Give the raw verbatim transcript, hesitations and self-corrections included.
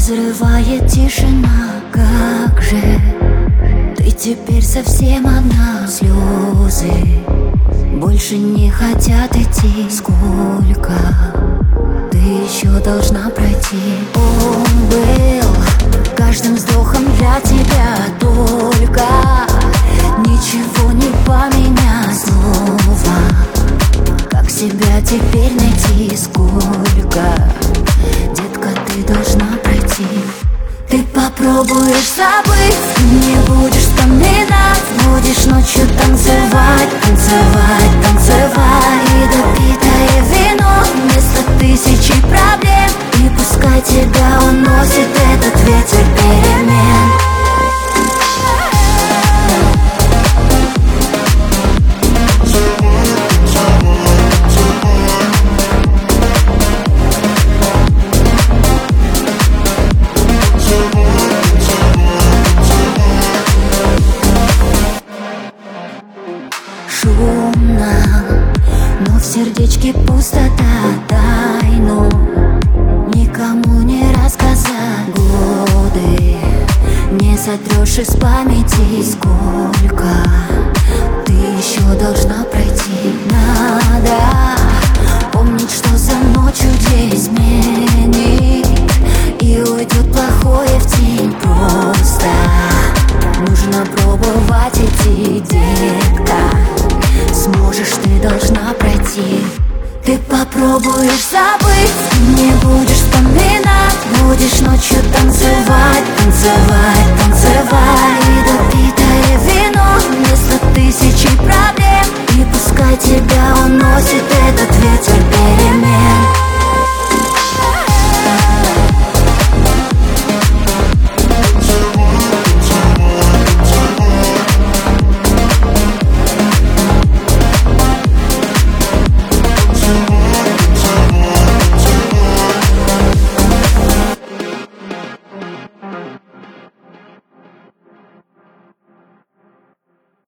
разрывает тишина. Как же ты теперь совсем одна? Слезы больше не хотят идти. Сколько ты еще должна пройти? Он был каждым вздохом для тебя, только ничего не поменять. Снова как себя теперь найти? Сколько, детка, ты должна пройти? Ты попробуешь забыть, не будешь вспоминать, будешь ночью танцевать, танцевать, танцевать. И допитое вино вместо тысячи проблем, и пускай тебя уносит этот ветер перемен. Шумно, но в сердечке пустота. Тайну никому не рассказать. Годы не сотрешь из памяти. Сколько ты еще должна пройти? Надо помнить, что за ночью день сменит, и уйдет плохое в тень. Просто нужно пробовать идти, детка. Сможешь, ты должна пройти. Ты попробуешь забыть, не будешь вспоминать, будешь ночью танцевать, танцевать, танцевать. И допитое вино